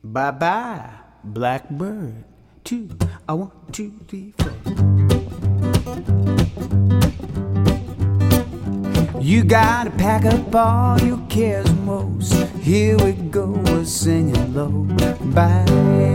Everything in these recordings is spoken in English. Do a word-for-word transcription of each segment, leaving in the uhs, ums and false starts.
Bye bye, blackbird. Two, I one, two, three, four. You gotta pack up all your cares and woes. Here we go, we're singing low. Bye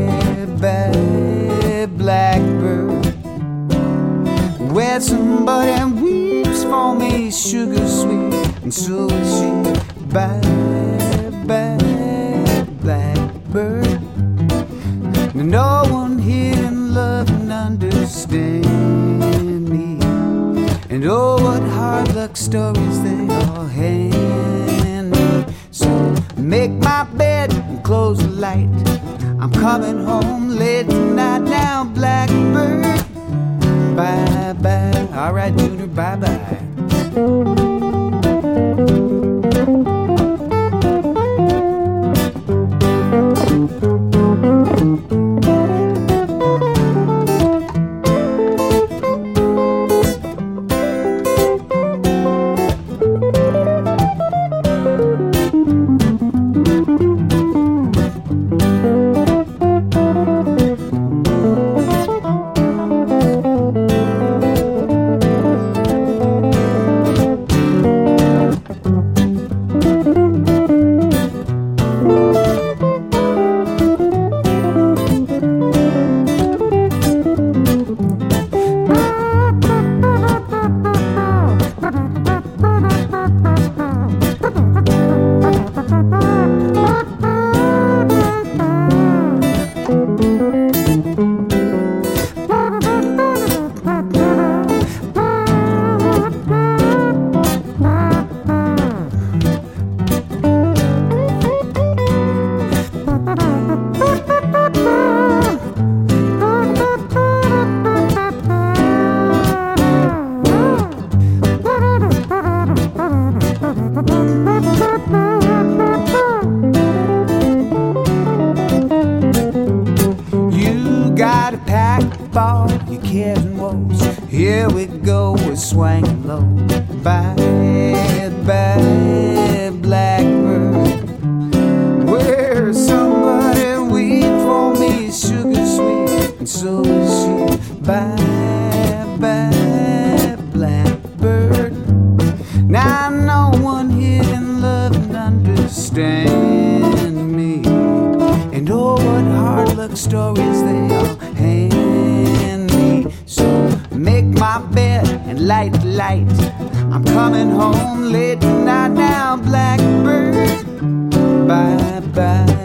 bye, blackbird. Where somebody weeps for me, sugar sweet, and so is she. Bye bye, blackbird. No one here can love and understand me. And oh, what hard luck stories they all hand me. So make my bed and close the light. I'm coming home late tonight now, blackbird. Bye bye, alright Junior, bye bye. Here we go, we're swinging low. Bye, bye, blackbird. Where somebody weep for me, sugar sweet, and so is she. Bye, bye, blackbird. Now no one here can love and understand me. And oh, what hard luck stories they all hand me. So make my bed and light the light. I'm coming home late tonight now, blackbird. Bye bye.